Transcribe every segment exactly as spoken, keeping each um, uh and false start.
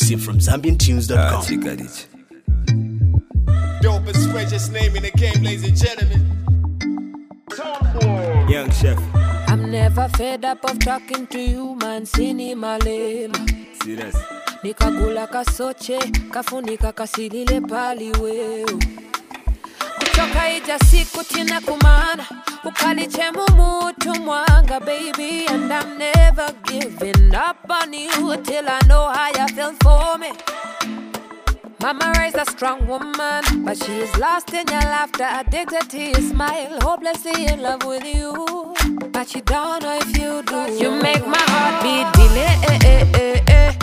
exclusive from Zambian Tunes dot com. Ah, she got it. Dopest, freshest name in the game, ladies and gentlemen. Young chef. I'm never fed up of talking to you, man. Sini malema. Serious. Nikagula kasoche, kafunika kasilile pali wewe. Kuchoka ija siku tina kumana, ukalichemu mutu mwanga, baby. And I'm never giving up on you till I know how you feel for me. Mama raised a strong woman, but she is lost in your laughter, addicted to your smile, hopelessly in love with you. But she don't know if you do. You make my heart beat delay, eh, eh, eh, eh.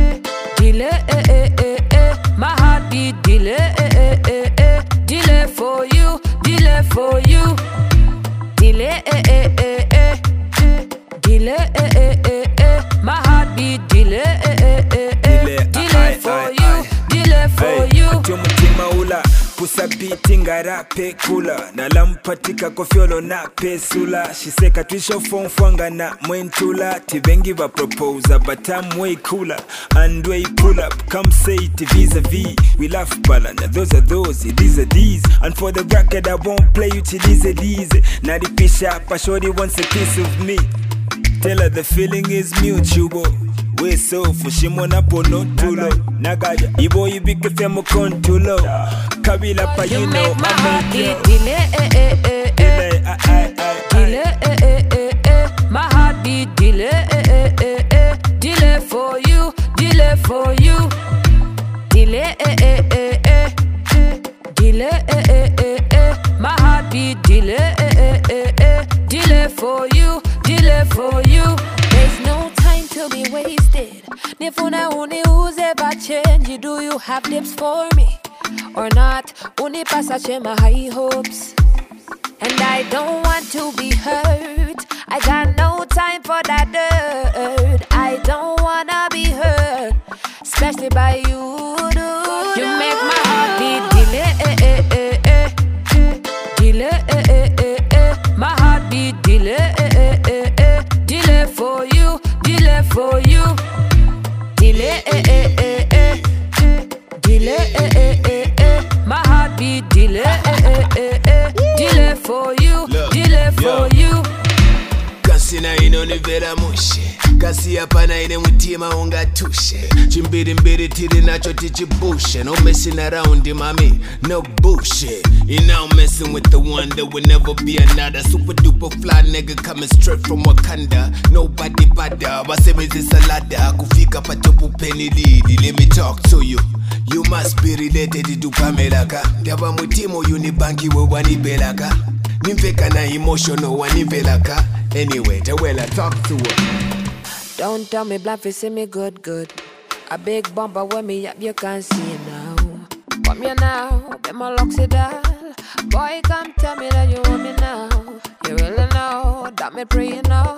Delay, eh, eh, eh, eh. My heart beat delay, eh, eh, eh, eh. Delay for you, delay for you. Delay, eh, eh, eh, eh. Delay, eh, eh, eh, eh. My heart beat delay, eh, eh, eh, eh. Delay for you. For you. Ati umutima ula kusabiti ngarape kula nalampatika kofyolo na pesula shiseka twisho fonfwanga na mwentula tibengi ba propose but I'm way cooler and way pull up come say it vis-a-vis we laugh balana those are those these are these and for the record I won't play you till these are these now the pisha pa shorty wants a piece of me tell her the feeling is mutual. We so for shimona pono tulo nagaja ibo ibike femo kontulo kabila pa you know my heart beat delay eh eh eh eh delay eh eh eh eh my heart beat delay eh eh eh eh delay for you delay for you delay eh eh eh eh delay eh eh eh eh my heart beat delay eh eh eh eh delay for you delay for you. There's no time to be wasted. Nifuna uni uze ba change. Do you have lips for me or not? Uni pasache my high hopes. And I don't want to be hurt. I got no time for that dirt. I don't wanna be hurt, especially by you, dude. You make my heart beat delay, eh, eh, eh, eh. Delay, eh, eh, eh, eh. My heart beat delay, eh, eh, eh, eh. Delay for you, delay for you. Delay, eh, eh, eh, eh. Delay, eh, eh, eh, eh. My heart beat delay, eh, eh, eh, eh. Delay for you, Look, delay for yo. you. Kasi na inonivera mushe kasi hapana ine mutima ungatushe chimbiri mbiri tiri nacho tichibushe no messing around mami no bullshit you now messing with the one that will never be another super duper fly nigga coming straight from Wakanda nobody bada wasebenzisa ladder kufika patopu penilili let me talk to you you must be related to Pamela ka ndaba mutima unibanki we wanibelaka nimveka na emotional wanibelaka. Anyway, Tawela, talk to her. Don't tell me blind face, see me good, good. A big bumper when me up, you can't see now. Come here now, be my luxy doll. Boy, come tell me that you want me now. You really know that me pray you know.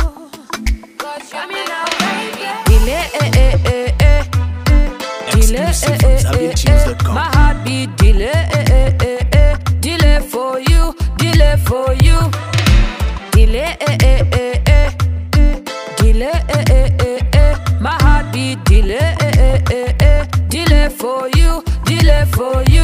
Come here now, baby. Delay, eh, eh, eh, eh. Delay, eh, Exclusive eh, from eh, Zambian Tunes dot eh. com. My heart beat delay, eh, eh, eh, eh. Delay for you, delay for you. Delay, eh, eh, eh, eh. Delay, eh, eh, eh, eh. My heart beat delay, eh, eh, eh, eh. Delay for you, delay for you.